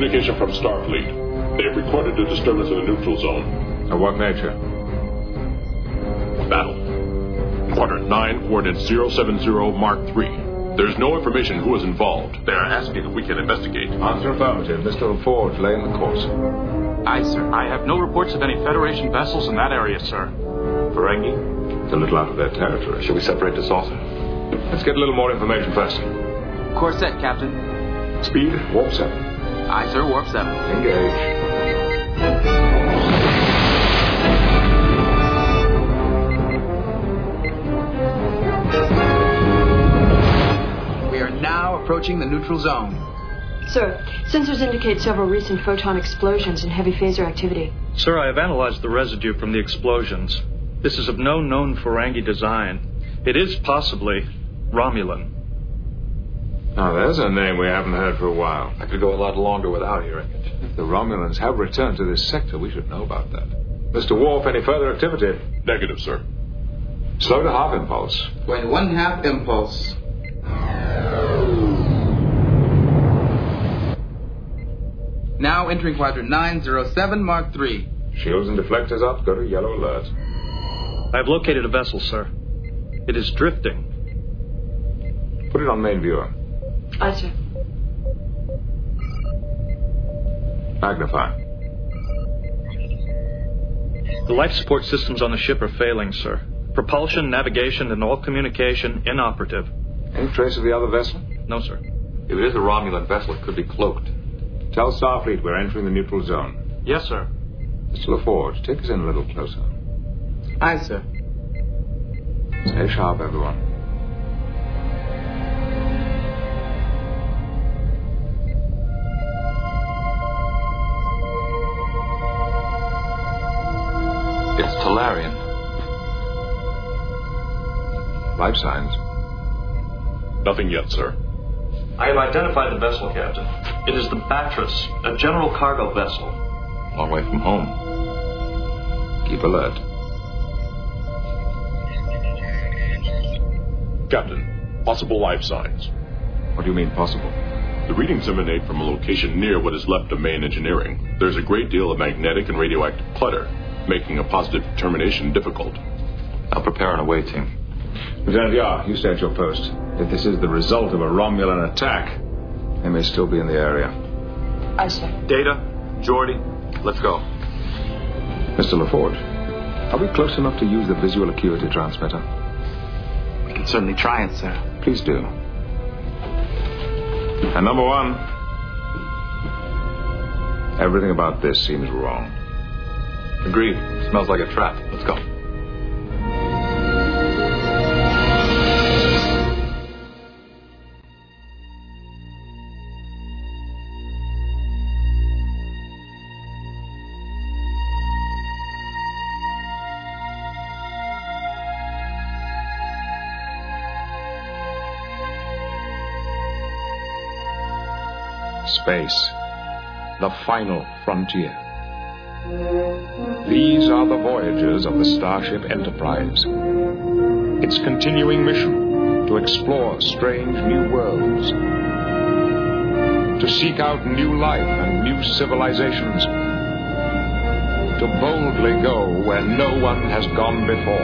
communication from Starfleet. They have recorded a disturbance in the neutral zone. Of what nature? Battle. Quadrant 9, coordinates 070 Mark III. There's no information who is involved. They are asking if we can investigate. Answer affirmative. Mr. LaForge, lay in the course. Aye, sir. I have no reports of any Federation vessels in that area, sir. Ferengi? It's a little out of their territory. Should we separate the saucer? Let's get a little more information first. Course set, Captain. Speed, warp 7. Aye, sir. Warp 7. Engage. We are now approaching the neutral zone. Sir, sensors indicate several recent photon explosions and heavy phaser activity. Sir, I have analyzed the residue from the explosions. This is of no known Ferengi design. It is possibly Romulan. Now, there's a name we haven't heard for a while. I could go a lot longer without hearing it. If the Romulans have returned to this sector, we should know about that. Mr. Worf, any further activity? Negative, sir. Slow to half impulse. Going 1/2 impulse. Now entering quadrant 907 Mark III. Shields and deflectors up. Go to yellow alert. I have located a vessel, sir. It is drifting. Put it on main viewer. Aye, sir. Magnify. The life support systems on the ship are failing, sir. Propulsion, navigation, and all communication inoperative. Any trace of the other vessel? No, sir. If it is a Romulan vessel, it could be cloaked. Tell Starfleet we're entering the neutral zone. Yes, sir. Mr. LaForge, take us in a little closer. Aye, sir. Stay sharp, everyone. It's Talarian. Life signs. Nothing yet, sir. I have identified the vessel, Captain. It is the Batrus, a general cargo vessel. Long way from home. Keep alert. Captain, possible life signs. What do you mean, possible? The readings emanate from a location near what is left of main engineering. There's a great deal of magnetic and radioactive clutter, making a positive determination difficult. I'll prepare an away team. Lieutenant Yar, you stay at your post. If this is the result of a Romulan attack, they may still be in the area. Aye, sir. Data, Geordi, let's go. Mr. LaForge, are we close enough to use the visual acuity transmitter? We can certainly try it, sir. Please do. And number one, everything about this seems wrong. Agreed. Smells like a trap. Let's go. Space, the final frontier. These are the voyages of the Starship Enterprise. Its continuing mission to explore strange new worlds, to seek out new life and new civilizations, to boldly go where no one has gone before.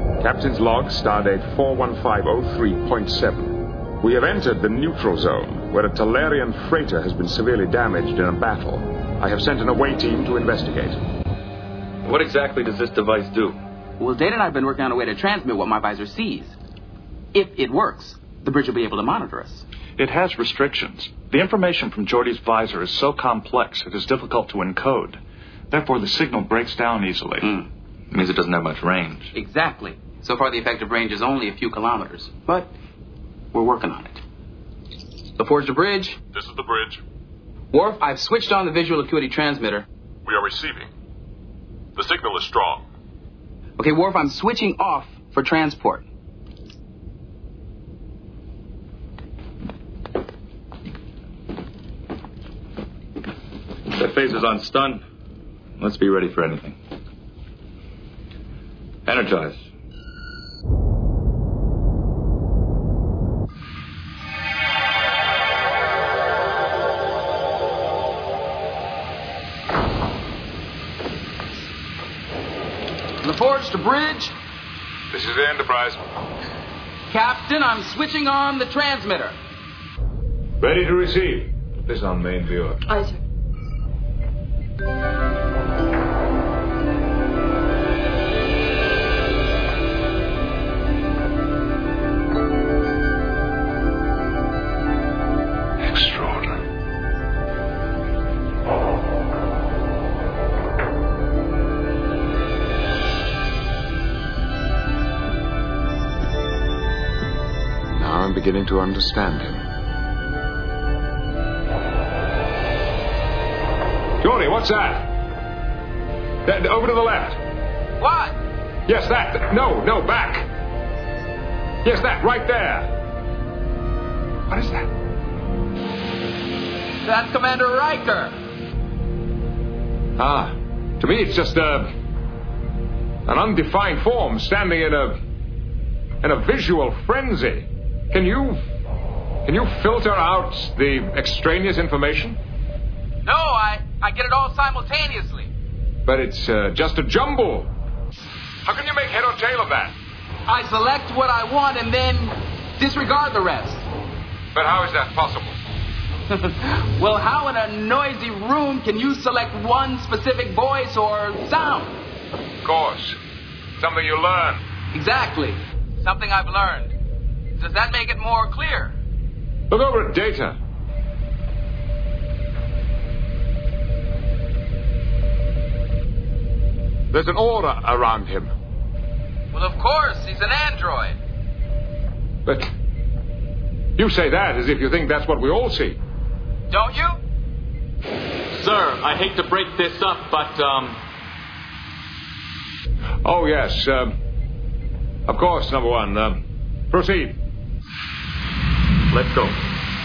Captain's log, stardate 41503.7. We have entered the neutral zone. where a Talarian freighter has been severely damaged in a battle. I have sent an away team to investigate. What exactly does this device do? Well, Data and I have been working on a way to transmit what my visor sees. If it works, the bridge will be able to monitor us. It has restrictions. The information from Geordi's visor is so complex it is difficult to encode. Therefore, the signal breaks down easily. It means it doesn't have much range. Exactly. So far, the effective range is only a few kilometers. But we're working on it. LaForge to bridge. This is the bridge. Worf, I've switched on the visual acuity transmitter. We are receiving. The signal is strong. Okay, Worf, I'm switching off for transport. That phaser's on stun. Let's be ready for anything. Energize. LaForge to bridge. This is the Enterprise. Captain, I'm switching on the transmitter. Ready to receive. This on main viewer. Aye, sir. Extraordinary. Now I'm beginning to understand him. Geordi, what's that? Over to the left. What? Yes, that. No, back. Yes, that, right there. What is that? That's Commander Riker. To me it's just an undefined form standing in a visual frenzy. Can you filter out the extraneous information? No, I get it all simultaneously. But it's just a jumble. How can you make head or tail of that? I select what I want and then disregard the rest. But how is that possible? Well, how in a noisy room can you select one specific voice or sound? Of course. Something you learn. Exactly. Something I've learned. Does that make it more clear? Look over at Data. There's an aura around him. Well, of course. He's an android. But you say that as if you think that's what we all see. Don't you? Sir, I hate to break this up, but, Oh, yes. Of course, number one. Proceed. let's go.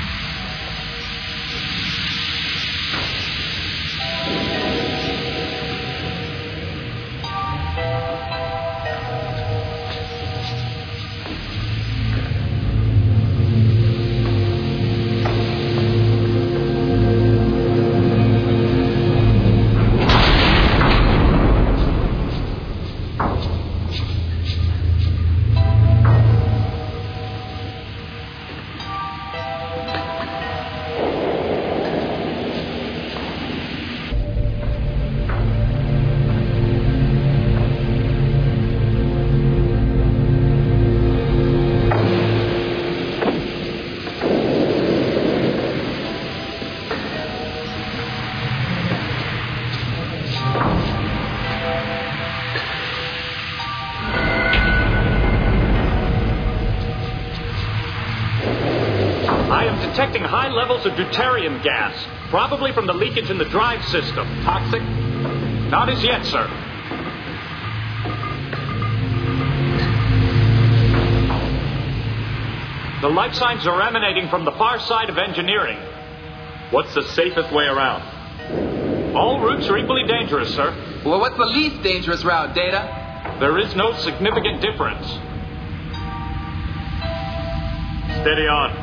Detecting high levels of deuterium gas, probably from the leakage in the drive system. Toxic? Not as yet, sir. The life signs are emanating from the far side of engineering. What's the safest way around? All routes are equally dangerous, sir. Well, what's the least dangerous route, Data? There is no significant difference. Steady on.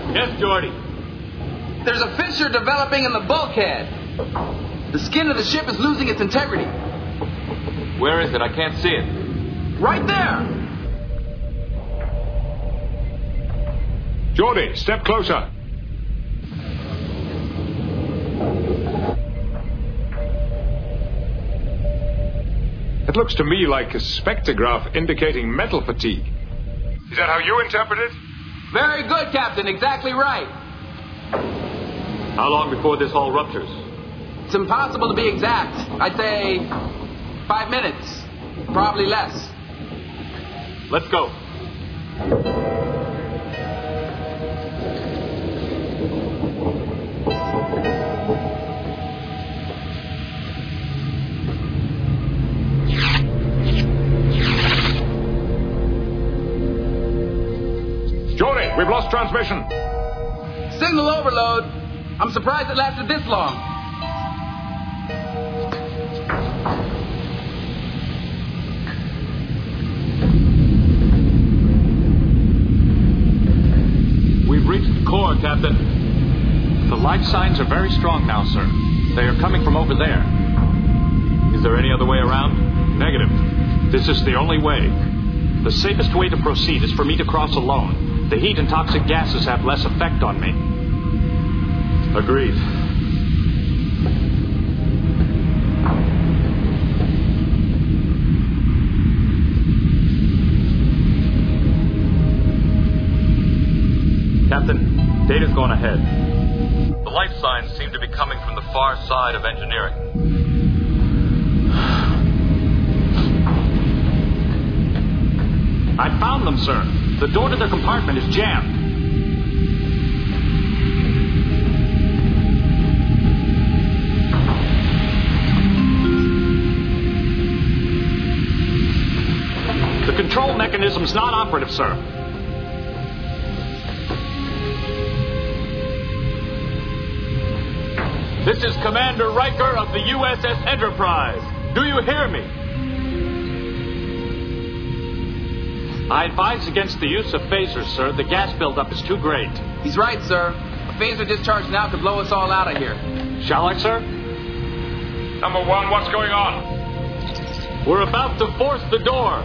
Yes, Geordi. There's a fissure developing in the bulkhead. The skin of the ship is losing its integrity. Where is it? I can't see it. Right there! Geordi, step closer. It looks to me like a spectrograph indicating metal fatigue. Is that how you interpret it? Very good, Captain. Exactly right. How long before this all ruptures? It's impossible to be exact. I'd say 5 minutes. Probably less. Let's go. Geordi, we've lost transmission. Signal overload. I'm surprised it lasted this long. We've reached the core, Captain. The life signs are very strong now, sir. They are coming from over there. Is there any other way around? Negative. This is the only way. The safest way to proceed is for me to cross alone. The heat and toxic gases have less effect on me. Agreed. Captain, data's gone ahead. The life signs seem to be coming from the far side of engineering. I found them, sir. The door to their compartment is jammed. The control mechanism's not operative, sir. This is Commander Riker of the USS Enterprise. Do you hear me? I advise against the use of phasers, sir. The gas buildup is too great. He's right, sir. A phaser discharge now could blow us all out of here. Shall I, sir? Number one, what's going on? We're about to force the door.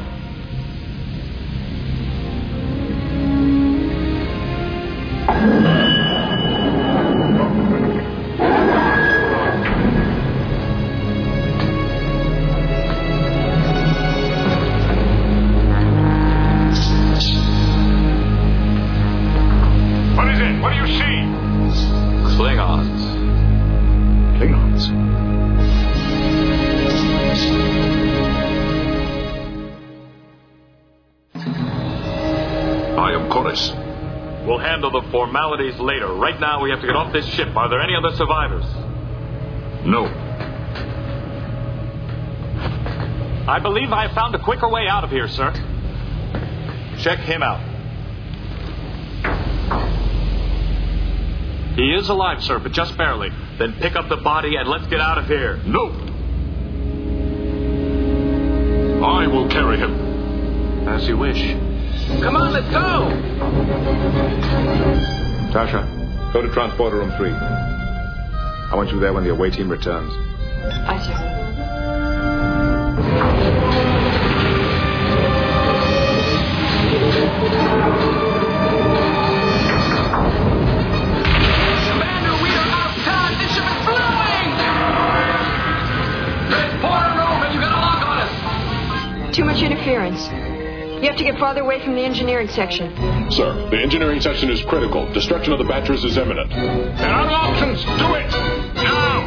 We'll handle the formalities later. Right now, we have to get off this ship. Are there any other survivors? No. I believe I have found a quicker way out of here, sir. Check him out. He is alive, sir, but just barely. Then pick up the body and let's get out of here. No. I will carry him. As you wish. Come on, let's go! Tasha, go to transporter room 3. I want you there when the away team returns. Aye, sir. Commander, we are out of time! This ship is blowing! Transporter room, have you got a lock on us? Too much interference. You have to get farther away from the engineering section. Sir, the engineering section is critical. Destruction of the batteries is imminent. There are no options. Do it! Now!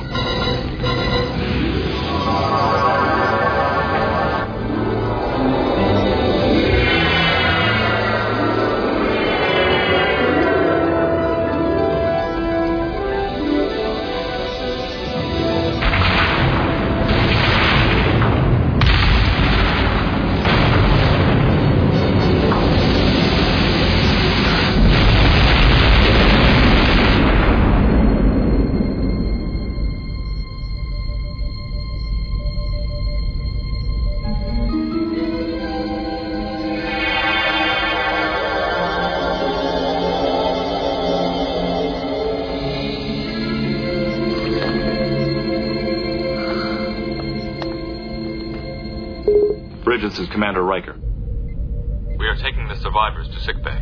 this is Commander Riker. We are taking the survivors to sickbay.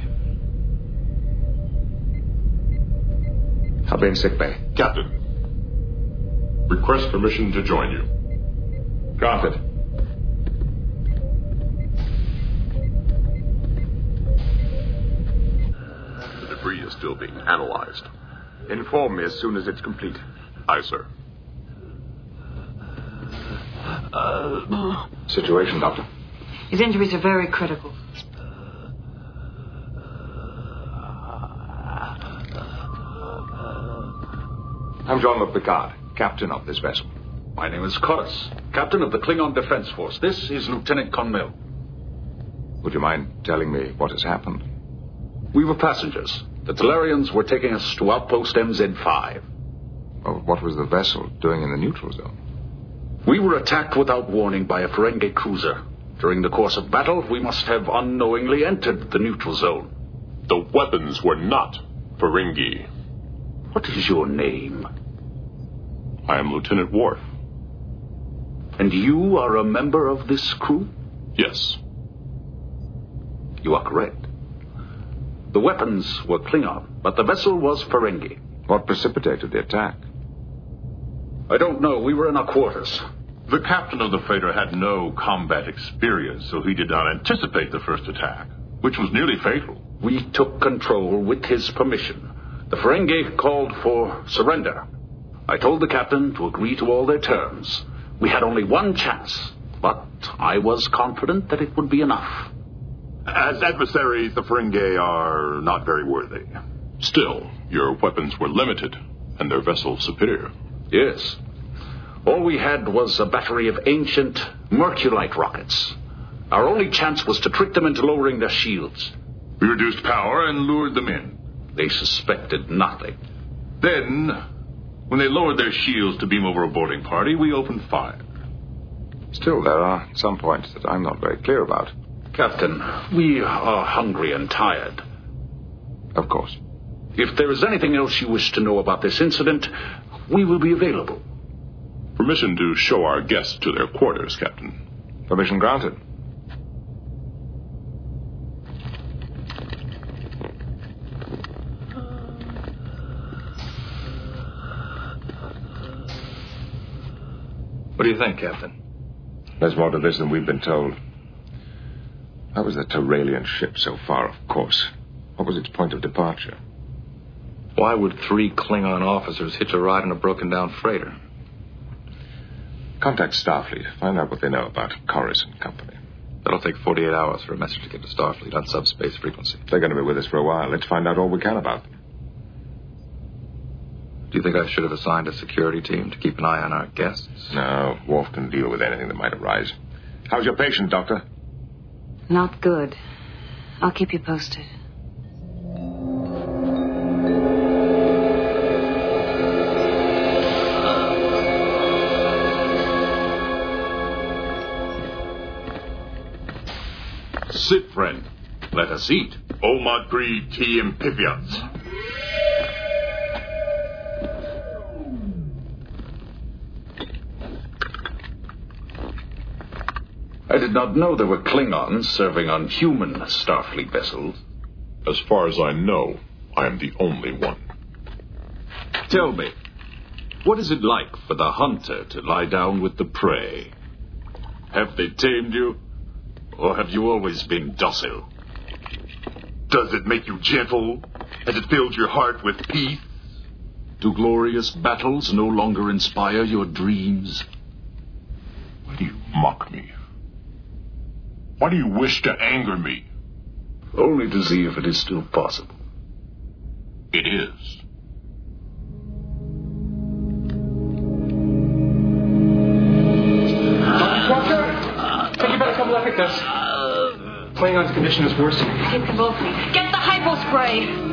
I'll be in sickbay. Captain, request permission to join you. Granted. The debris is still being analyzed. Inform me as soon as it's complete. Aye, sir. Situation, Doctor? His injuries are very critical. I'm Jean-Luc Picard, captain of this vessel. My name is Koris, captain of the Klingon Defense Force. This is Lieutenant Conmel. Would you mind telling me what has happened? We were passengers. The Talarians were taking us to outpost MZ5. Well, what was the vessel doing in the neutral zone? We were attacked without warning by a Ferengi cruiser. During the course of battle, we must have unknowingly entered the neutral zone. The weapons were not Ferengi. What is your name? I am Lieutenant Worf. And you are a member of this crew? Yes. You are correct. The weapons were Klingon, but the vessel was Ferengi. What precipitated the attack? I don't know. We were in our quarters. The captain of the freighter had no combat experience, so he did not anticipate the first attack, which was nearly fatal. We took control with his permission. The Ferengi called for surrender. I told the captain to agree to all their terms. We had only one chance, but I was confident that it would be enough. As adversaries, the Ferengi are not very worthy. Still, your weapons were limited, and their vessel superior. Yes. All we had was a battery of ancient Merculite rockets. Our only chance was to trick them into lowering their shields. We reduced power and lured them in. They suspected nothing. Then, when they lowered their shields to beam over a boarding party, we opened fire. Still, there are some points that I'm not very clear about. Captain, we are hungry and tired. Of course. If there is anything else you wish to know about this incident, we will be available. Permission to show our guests to their quarters, Captain. Permission granted. What do you think, Captain? There's more to this than we've been told. How was the Terralian ship so far off course? What was its point of departure? Why would 3 Klingon officers hitch a ride in a broken-down freighter? Contact Starfleet. Find out what they know about Koris and company. That'll take 48 hours for a message to get to Starfleet on subspace frequency. They're going to be with us for a while. Let's find out all we can about them. Do you think I should have assigned a security team to keep an eye on our guests? No, Worf can deal with anything that might arise. How's your patient, Doctor? Not good. I'll keep you posted. Sit, friend. Let us eat. Omadri T. Impivians. I did not know there were Klingons serving on human Starfleet vessels. As far as I know, I am the only one. Tell me, what is it like for the hunter to lie down with the prey? Have they tamed you? Or have you always been docile? Does it make you gentle? Has it filled your heart with peace? Do glorious battles no longer inspire your dreams? Why do you mock me? Why do you wish to anger me? Only to see if it is still possible. It is. Doctor, I think you better come look at this. Klingon's condition is worsening. Get convulsing. Get the hypo spray.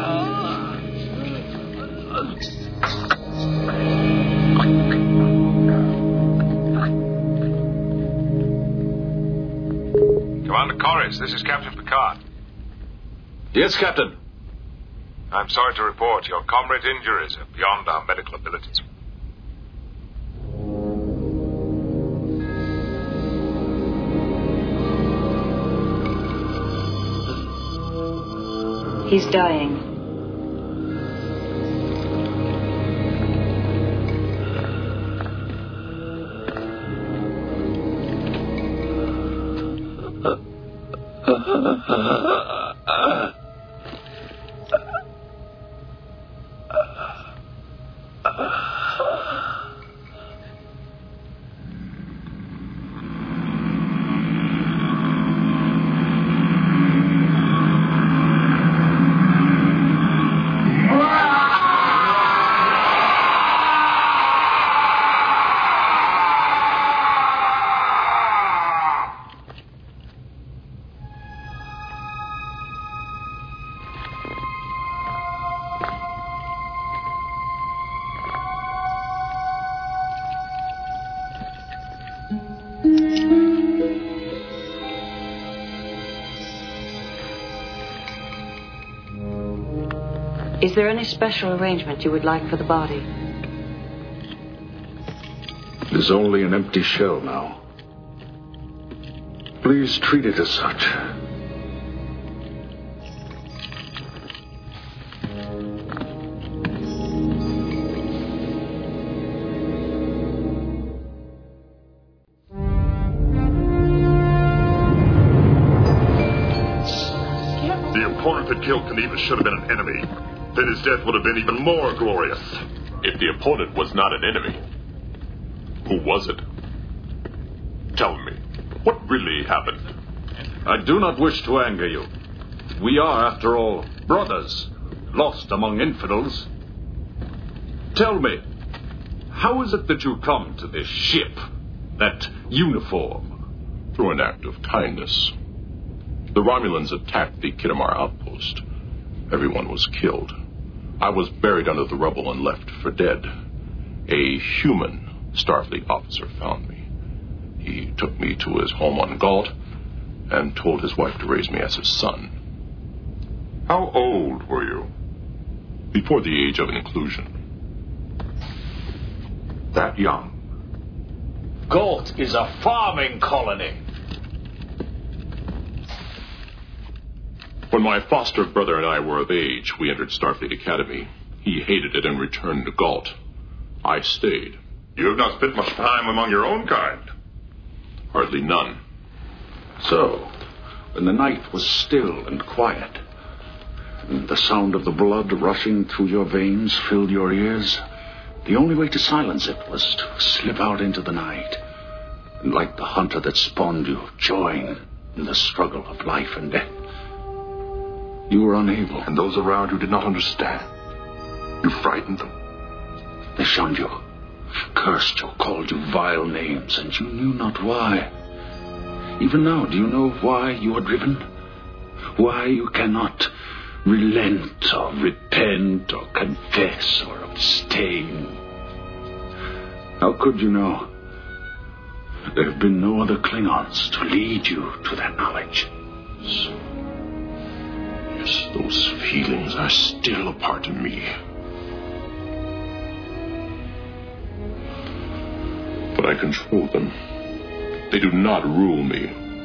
Commander Koris, this is Captain Picard. Yes, Captain. I'm sorry to report your comrade's injuries are beyond our medical abilities. He's dying. Is there any special arrangement you would like for the body? It is only an empty shell now. Please treat it as such. The opponent that killed Kneva should have been an enemy. Then his death would have been even more glorious. If the opponent was not an enemy, who was it? Tell me, what really happened? I do not wish to anger you. We are, after all, brothers, lost among infidels. Tell me, how is it that you come to this ship, that uniform? Through an act of kindness. The Romulans attacked the Khitomer outpost. Everyone was killed. I was buried under the rubble and left for dead. A human Starfleet officer found me. He took me to his home on Galt and told his wife to raise me as his son. How old were you? Before the age of inclusion. That young? Galt is a farming colony. When my foster brother and I were of age, we entered Starfleet Academy. He hated it and returned to Galt. I stayed. You have not spent much time among your own kind. Hardly none. So, when the night was still and quiet, and the sound of the blood rushing through your veins filled your ears, the only way to silence it was to slip out into the night, and like the hunter that spawned you, join in the struggle of life and death. You were unable. And those around you did not understand. You frightened them. They shunned you, cursed you, called you vile names, and you knew not why. Even now, do you know why you are driven? Why you cannot relent or repent or confess or abstain? How could you know? There have been no other Klingons to lead you to that knowledge. Yes, those feelings are still a part of me. But I control them. They do not rule me.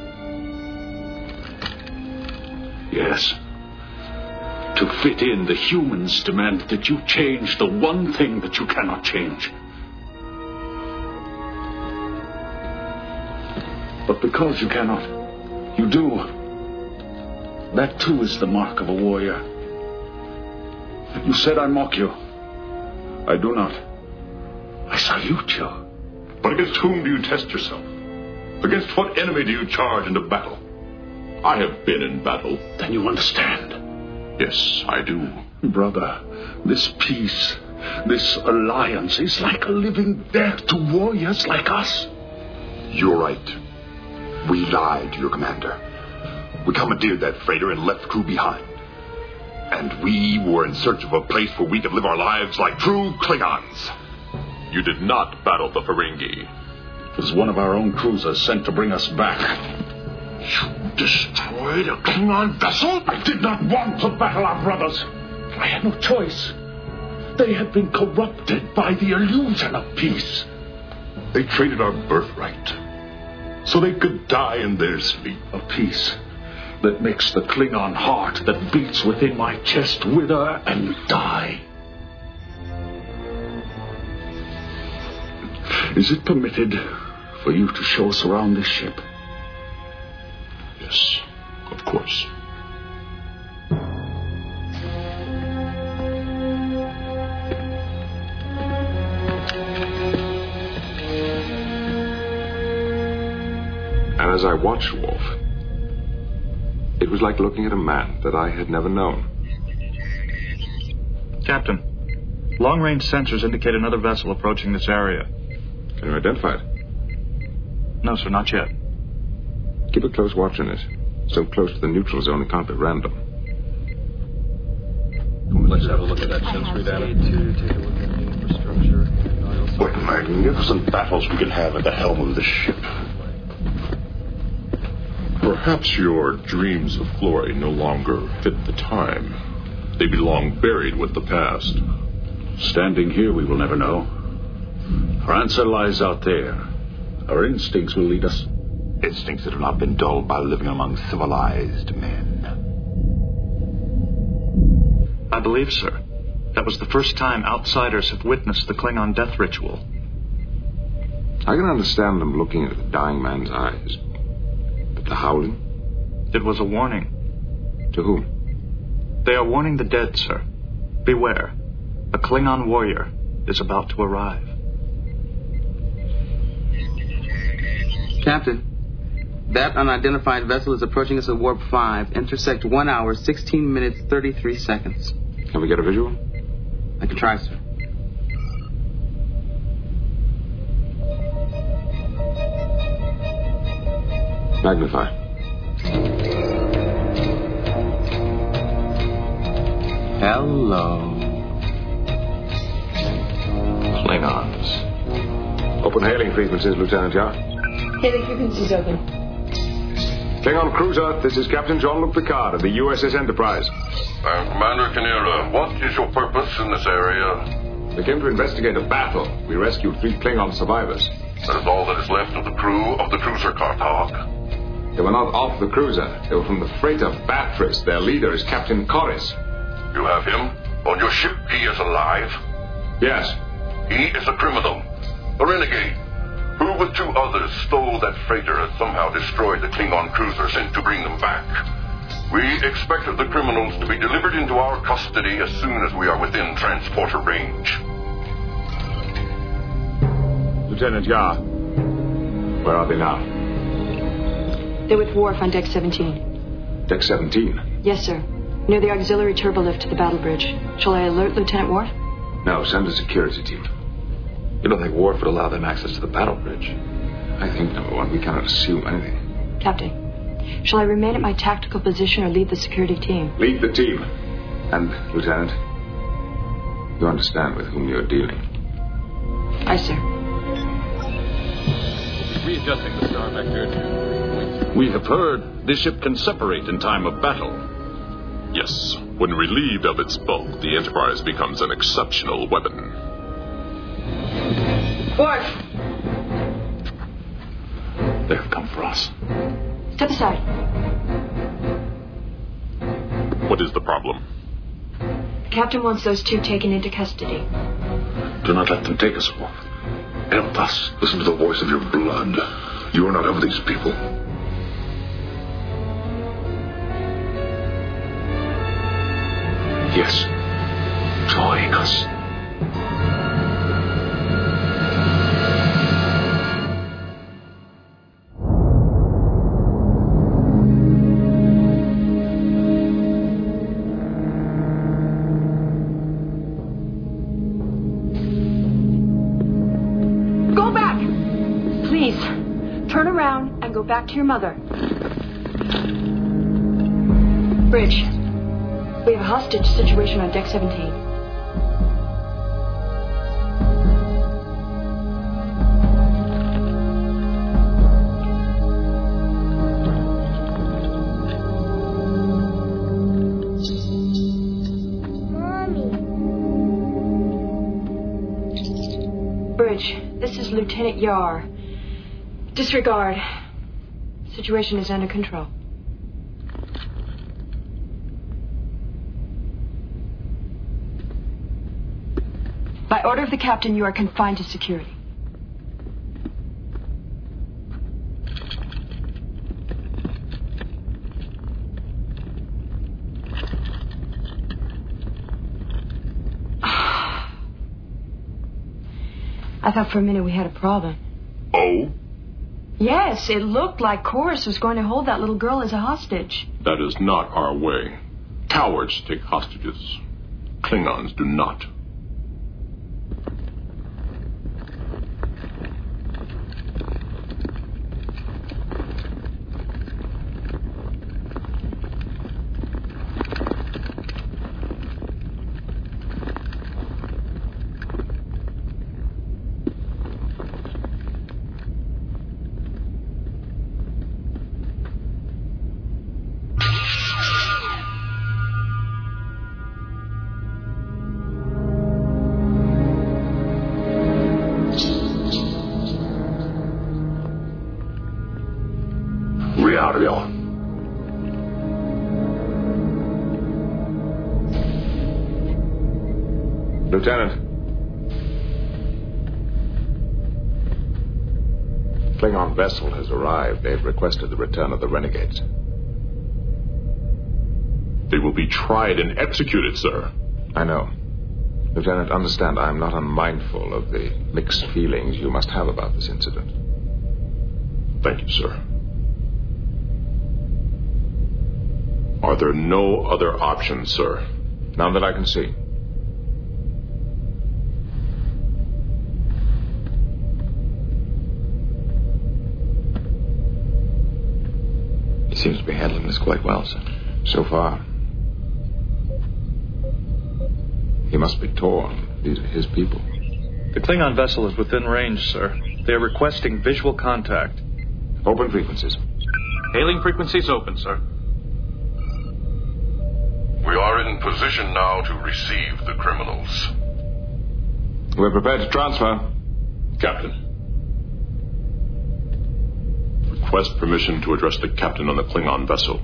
Yes. To fit in, the humans demand that you change the one thing that you cannot change. But because you cannot, you do. That too is the mark of a warrior. You said I mock you. I do not. I salute you. But against whom do you test yourself? Against what enemy do you charge into battle? I have been in battle. Then you understand. Yes, I do. Brother, this peace, this alliance is like a living death to warriors like us. You're right. We lied to your commander. We commandeered that freighter and left the crew behind. And we were in search of a place where we could live our lives like true Klingons. You did not battle the Ferengi. It was one of our own cruisers sent to bring us back. You destroyed a Klingon vessel? I did not want to battle our brothers. I had no choice. They had been corrupted by the illusion of peace. They traded our birthright so they could die in their sleep. Of peace. that makes the Klingon heart that beats within my chest wither and die. Is it permitted for you to show us around this ship? Yes, of course. And as I watched Worf, it was like looking at a man that I had never known. Captain, long-range sensors indicate another vessel approaching this area. Can you identify it? No, sir, not yet. Keep a close watch on it. So close to the neutral zone it can't be random. Let's have a look at that sensory data. Take a look at the infrastructure. What magnificent battles we can have at the helm of this ship. Perhaps your dreams of glory no longer fit the time. They belong buried with the past. Standing here, we will never know. Our answer lies out there. Our instincts will lead us. Instincts that have not been dulled by living among civilized men. I believe, sir, that was the first time outsiders have witnessed the Klingon death ritual. I can understand them looking into the dying man's eyes. But the howling? It was a warning. To whom? They are warning the dead, sir. Beware. A Klingon warrior is about to arrive. Captain, that unidentified vessel is approaching us at warp 5. Intersect 1 hour, 16 minutes, 33 seconds. Can we get a visual? I can try, sir. Magnify. Hello. Klingons. Open hailing frequencies, Lieutenant Yar. Hailing frequencies open. Klingon cruiser, this is Captain Jean-Luc Picard of the USS Enterprise. Commander K'Nera, what is your purpose in this area? We came to investigate a battle. We rescued 3 Klingon survivors. That is all that is left of the crew of the cruiser Kartak. They were not off the cruiser. They were from the freighter Batris. Their leader is Captain Corris. You have him? On your ship, he is alive? Yes. He is a criminal. A renegade. Who with 2 others stole that freighter and somehow destroyed the Klingon cruiser sent to bring them back. We expect the criminals to be delivered into our custody as soon as we are within transporter range. Lieutenant Yar, where are they now? They're with Worf on Deck 17. Deck 17? Yes, sir. Near the auxiliary turbolift to the battle bridge. Shall I alert Lieutenant Worf? No, send a security team. You don't think Worf would allow them access to the battle bridge? I think, number one, we cannot assume anything. Captain, shall I remain at my tactical position or lead the security team? Lead the team. And, Lieutenant, you understand with whom you're dealing. Aye, sir. Readjusting the star vector. We have heard this ship can separate in time of battle. Yes, when relieved of its bulk, the Enterprise becomes an exceptional weapon. Worf! They have come for us. Step aside. What is the problem? The captain wants those 2 taken into custody. Do not let them take us, Worf. Help us. Listen to the voice of your blood. You are not of these people. Yes. Join us. Go back! Please, turn around and go back to your mother. Bridge. We have a hostage situation on Deck 17. Mommy. Bridge, this is Lieutenant Yar. Disregard. Situation is under control. By order of the captain, you are confined to security. I thought for a minute we had a problem. Oh? Yes, it looked like Chorus was going to hold that little girl as a hostage. That is not our way. Cowards take hostages. Klingons do not. Reario. Lieutenant. Klingon vessel has arrived. They've requested the return of the renegades. They will be tried and executed, sir. I know. Lieutenant, understand, I am not unmindful of the mixed feelings you must have about this incident. Thank you, sir. Are there no other options, sir? None that I can see. He seems to be handling this quite well, sir. So far. He must be torn. These are his people. The Klingon vessel is within range, sir. They are requesting visual contact. Open frequencies. Hailing frequencies open, sir. We are in position now to receive the criminals. We're prepared to transfer. Captain. Request permission to address the captain on the Klingon vessel.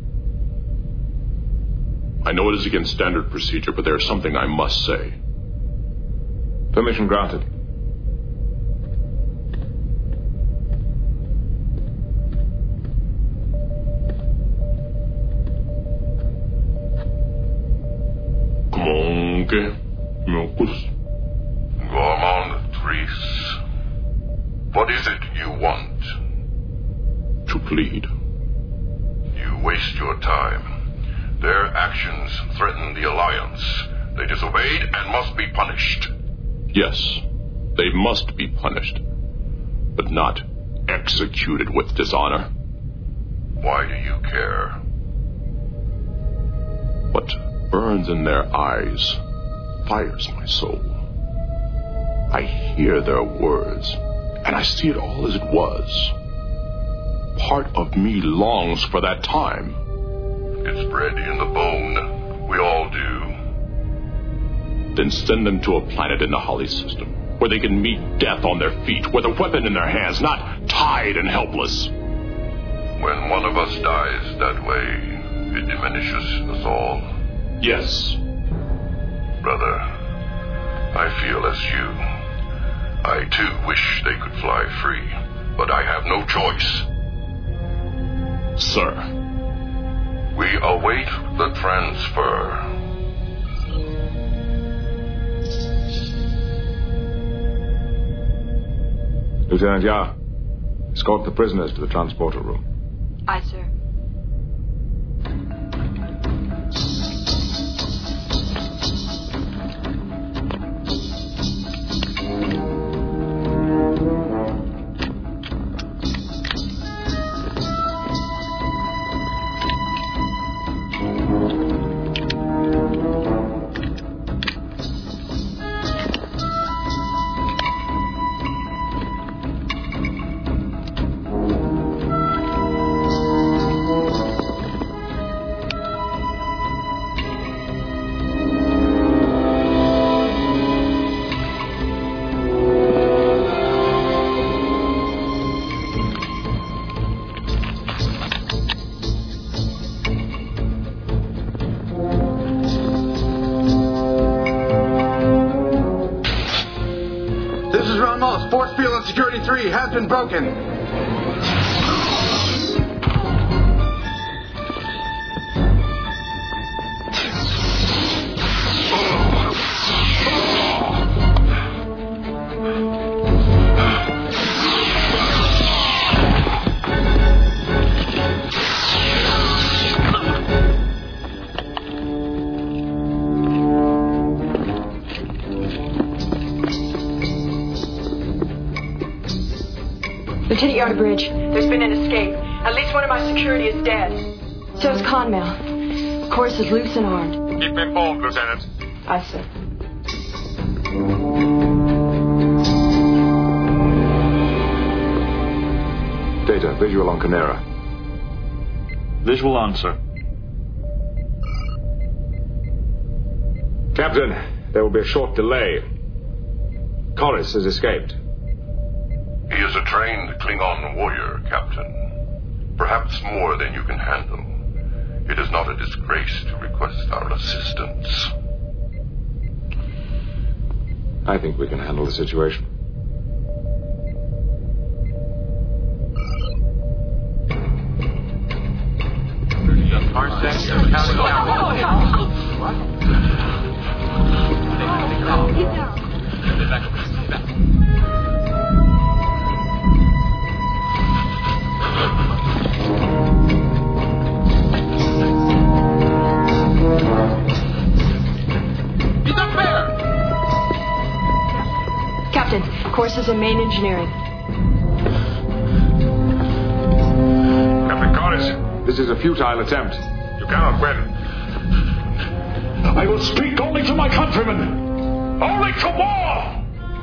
I know it is against standard procedure, but there is something I must say. Permission granted. Gormand Threes. What is it you want? To plead. You waste your time. Their actions threaten the Alliance. They disobeyed and must be punished. Yes, they must be punished, but not executed with dishonor. Why do you care? What burns in their eyes fires my soul. I hear their words, and I see it all as it was. Part of me longs for that time. It's bred in the bone. We all do. Then send them to a planet in the Holly system, where they can meet death on their feet, with a weapon in their hands, not tied and helpless. When one of us dies that way, it diminishes us all. Yes. Brother, I feel as you. I too wish they could fly free, but I have no choice. Sir. We await the transfer. Lieutenant Yar, escort the prisoners to the transporter room. Aye, sir. Wallace, force field on Security 3 has been broken. Lieutenant Yardbridge, there's been an escape. At least one of my security is dead. So is Conmail. Of course, is loose and armed. Keep me informed, Lieutenant. Aye, sir. Data, visual on Canera. Visual on, sir. Captain, there will be a short delay. Corus has escaped. He is a trained Klingon warrior, Captain. Perhaps more than you can handle. It is not a disgrace to request our assistance. I think we can handle the situation. Captain, course is in main engineering. Captain Corus, this is a futile attempt. You cannot win. I will speak only to my countrymen. Only to war!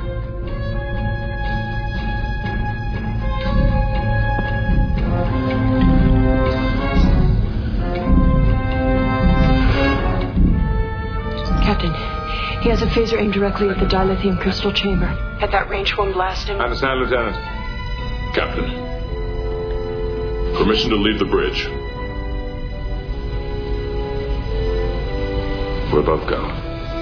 Captain, he has a phaser aimed directly at the dilithium crystal chamber. At that range, won't blast him. I understand, Lieutenant. Captain, permission to leave the bridge. We'll both go.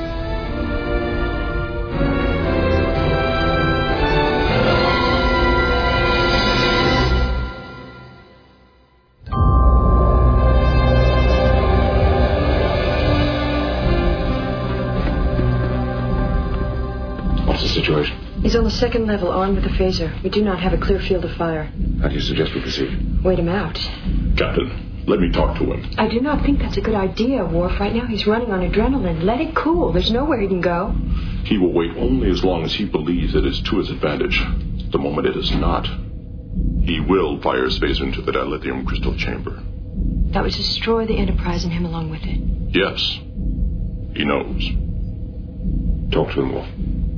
What's the situation? He's on the second level, armed with a phaser. We do not have a clear field of fire. How do you suggest we proceed? Wait him out. Captain, let me talk to him. I do not think that's a good idea, Worf. Right now he's running on adrenaline. Let it cool. There's nowhere he can go. He will wait only as long as he believes it is to his advantage. The moment it is not, he will fire his phaser into the dilithium crystal chamber. That would destroy the Enterprise and him along with it. Yes. He knows. Talk to him, Wolf.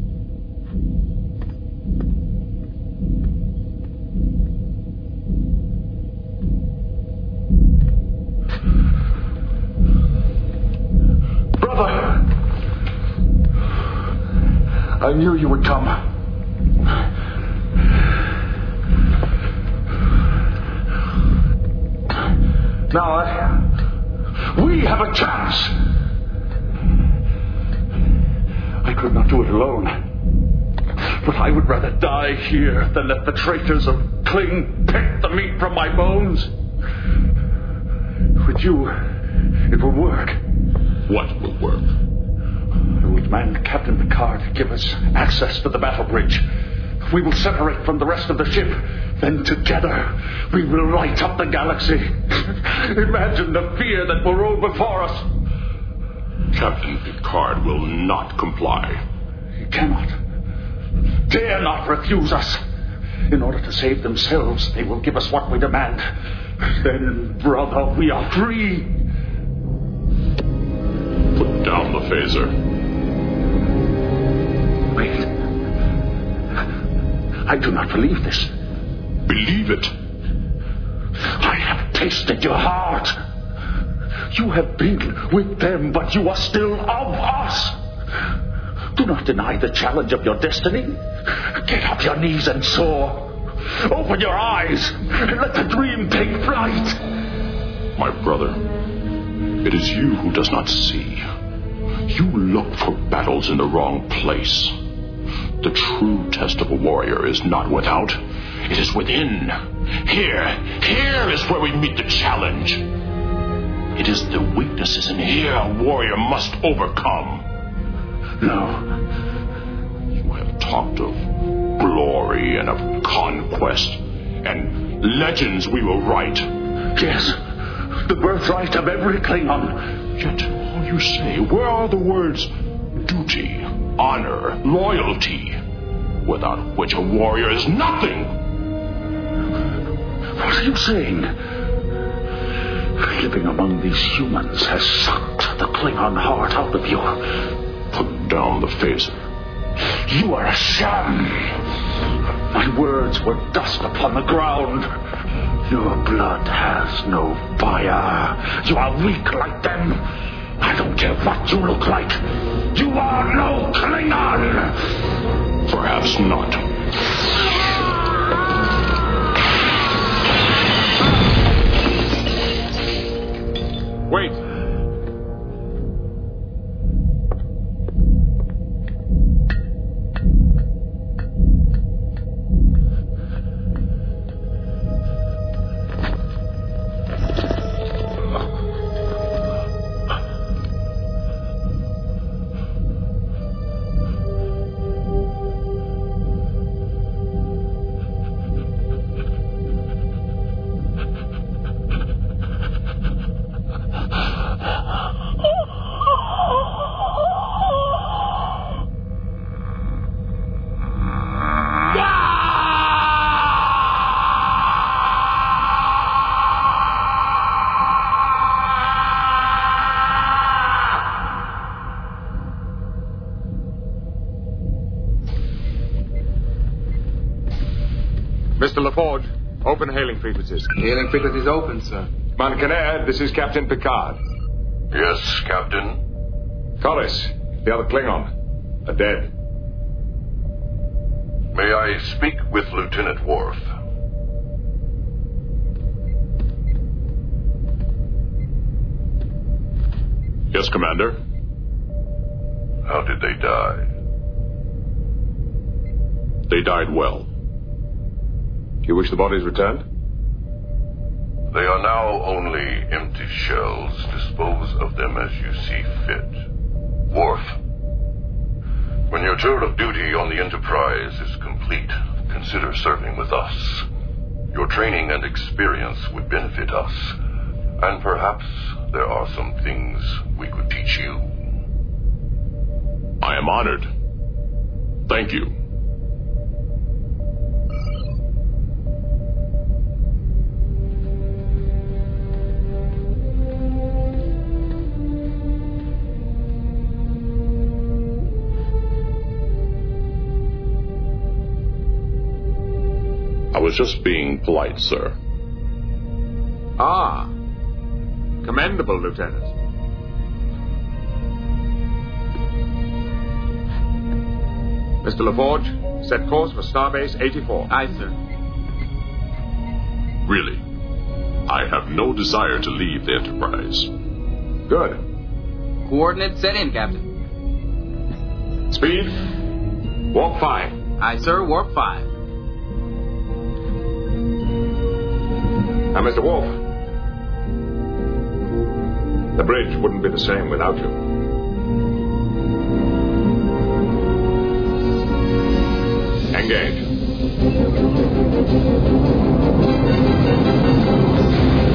I knew you would come. Now we have a chance. I could not do it alone. But I would rather die here than let the traitors of Kling pick the meat from my bones. With you, it will work. What will work? I will demand Captain Picard to give us access to the battle bridge. We will separate from the rest of the ship. Then together, we will light up the galaxy. Imagine the fear that will roll before us. Captain Picard will not comply. He cannot. Dare not refuse us. In order to save themselves, they will give us what we demand. Then, brother, we are free. Put down the phaser. Wait. I do not believe this. Believe it. I have tasted your heart. You have been with them, but you are still of us. Do not deny the challenge of your destiny. Get off your knees and soar. Open your eyes and let the dream take flight. My brother, it is you who does not see. You look for battles in the wrong place. The true test of a warrior is not without. It is within. Here is where we meet the challenge. It is the weaknesses in here a warrior must overcome. No. You have talked of glory and of conquest and legends we will write. Yes, the birthright of every Klingon. Yet all you say, where are the words duty, honor, loyalty, without which a warrior is nothing? What are you saying? Living among these humans has sucked the Klingon heart out of you. Put down the phaser. You are a sham. My words were dust upon the ground. Your blood has no fire. You are weak like them. I don't care what you look like. You are no Klingon. Perhaps not. Wait. Mr. LaForge, open hailing frequencies. Hailing frequencies open, sir. Mancaner, this is Captain Picard. Yes, Captain? Collis, the other Klingon, are dead. May I speak with Lieutenant Worf? Yes, Commander. How did they die? They died well. Do you wish the bodies returned? They are now only empty shells. Dispose of them as you see fit. Worf, when your tour of duty on the Enterprise is complete, consider serving with us. Your training and experience would benefit us, and perhaps there are some things we could teach you. I am honored. Thank you. I was just being polite, sir. Ah. Commendable, Lieutenant. Mr. LaForge, set course for Starbase 84. Aye, sir. Really, I have no desire to leave the Enterprise. Good. Coordinates set in, Captain. Speed, warp 5. Aye, sir, warp 5. Now, Mr. Worf, the bridge wouldn't be the same without you. Engage.